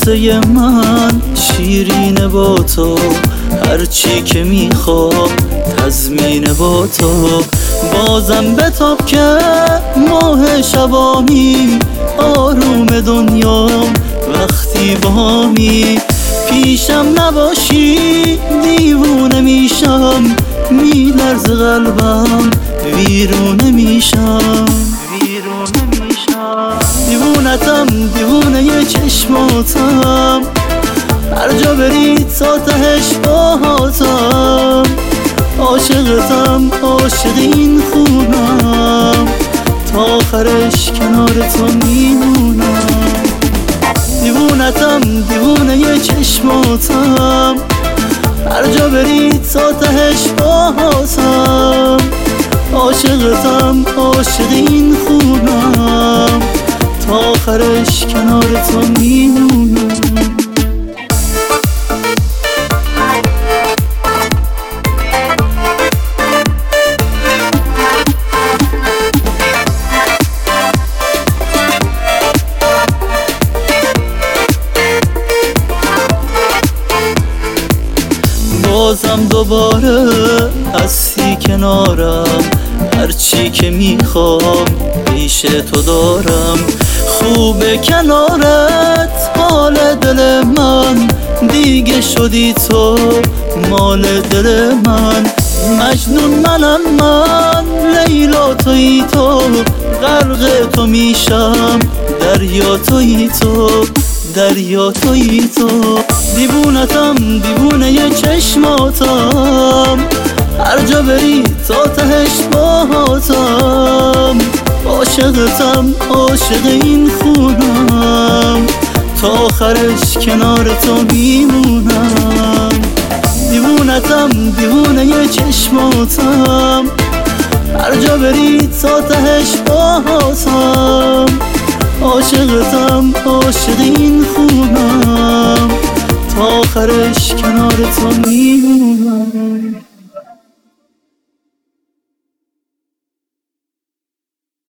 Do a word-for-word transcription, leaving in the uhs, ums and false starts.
قصه من شیرینه با تو، هرچی که میخوام تضمین با تو. بازم بتاب که ماه شبامی، آروم دنیام وقتی بامی. پیشم نباشی دیوونه میشم، میلرز قلبم ویرونه میشم. دیوونتم دیوونه ی چشماتم، هر جا بری تا تهش باهاتم. عاشقتم عاشق این خونم، تا آخرش کنار تو میمونم. دیوونتم دیوونه ی چشماتم، هر جا بری تا تهش باهاتم. عاشقتم عاشق این خونم، تا آخرش کنار تو میمونم. بازم دوباره هستی کنارم، هرچی که میخوام پیش تو دارم. خوبه کنارت حال دل من، دیگه شدی تو مال دل من. مجنون منم من، لیلا تویی تو، غرق تو میشم دریا تویی تو، دریا تویی تو. دیوونتم دیوونه ی چشماتم، هر جا بری تا تهش باهاتم. عاشقتم عاشق این خونم، تا آخرش کنار تو میمونم. دیوونتم دیوونه ی چشماتم، هر جا بری تا تهش باهاتم. عاشقتم عاشق این خونم، تا آخرش کنار تو میمونم.